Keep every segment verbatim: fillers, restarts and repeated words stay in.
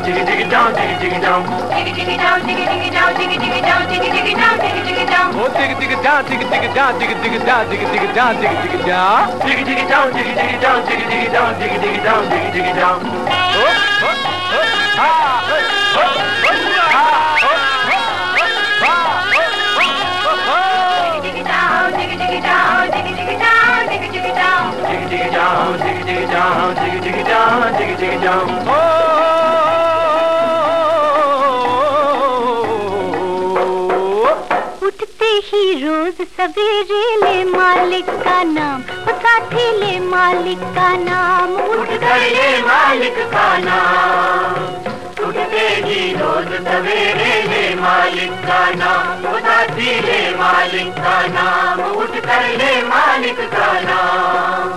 jiggy jiggy down, jiggy jiggy down, jiggy jiggy down, jiggy jiggy down, jiggy jiggy down, jiggy jiggy down, jiggy jiggy down. Oh, jiggy jiggy down, jiggy jiggy down, jiggy jiggy down, jiggy jiggy down, jiggy jiggy down, jiggy jiggy down, jiggy jiggy down, jiggy jiggy down, jiggy jiggy down, jiggy jiggy down. Oh, oh, oh, ah, oh, oh, ah, oh, oh, jiggy jiggy down, jiggy jiggy down, jiggy jiggy down, jiggy jiggy down, jiggy jiggy down, jiggy jiggy down, jiggy jiggy down, jiggy jiggy down. उठते ही रोज सवेरे ले मालिक का नाम, ओ साथी ले मालिक का नाम, उठ कर ले मालिक का नाम। उठते ही रोज सवेरे ले मालिक का नाम, ओ साथी ले मालिक का नाम, उठ कर ले मालिक का नाम।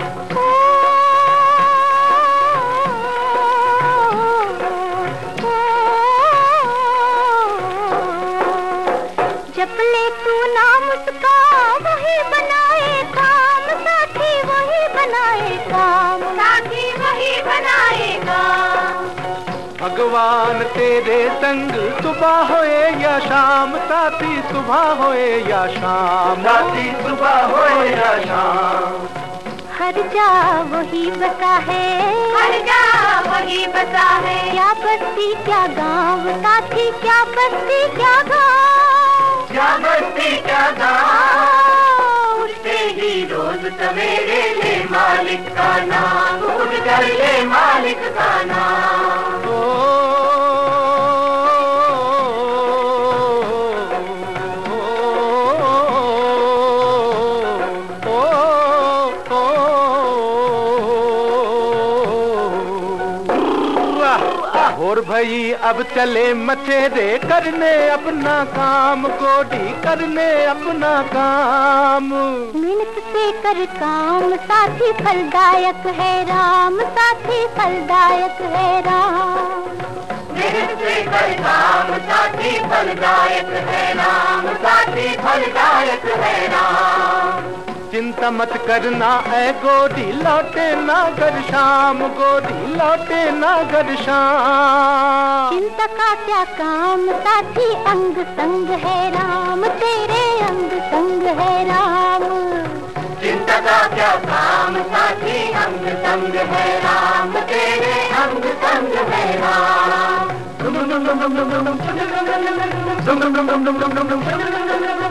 जप ले तू नाम उसका, वही बनाए काम, साथी वही बनाए काम, साथी वही बनाए काम। भगवान तेरे संग सुबह होए या शाम, साथी सुबह होए या शाम, साथी सुबह होए या शाम। हर जा वही बसा है, हर जा वही बसा है, क्या बस्ती क्या गाँव, साथी क्या बस्ती क्या गाँव, क्या बस्ती क्या गाँव। उठते ही रोज सवेरे ले मालिक का नाम, उठ कर ले मालिक का नाम। ओ, ओ, ओ, और भई अब चले मचेरे करने अपना काम, गोडी करने अपना काम। मेहनत से कर काम, साथी फलदायक है राम, साथी फलदायक है राम। मेहनत से कर काम, साथी फलदायक है राम, साथी फलदायक है राम। चिंता मत करना ऐ गोदी, लौटे ना घर शाम, गोदी लौटे ना घर शाम। चिंता का क्या काम, साथी अंग संग है राम, तेरे अंग संग है राम। चिंता का क्या काम, साथी अंग संग है राम, तेरे अंग संग है राम।